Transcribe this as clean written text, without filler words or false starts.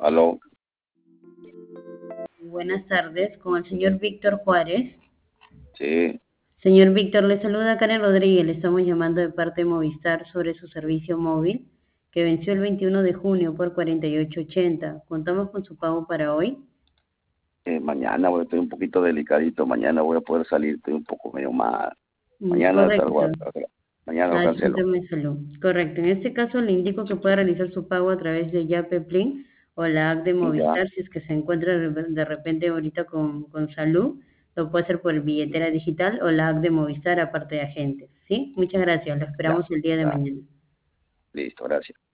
Aló, Buenas tardes, con el señor Víctor Juárez. sí, Señor Víctor, le saluda Karen Rodríguez. Le estamos llamando de parte de Movistar sobre su servicio móvil que venció el 21 de junio por 48.80. Contamos con su pago para hoy. mañana estoy un poquito delicadito, mañana voy a poder salir, estoy un poco medio mal. Mañana Correcto. mañana lo Ah, es un cancelo. tema de salud. Correcto. En este caso le indico que puede realizar su pago a través de Yape Plin o la app de Ya, Movistar si es que se encuentra de repente ahorita con salud. Lo puede hacer por billetera digital o la app de Movistar aparte de agentes. ¿Sí? Muchas gracias. Lo ya, esperamos el día de ya, mañana. listo, gracias.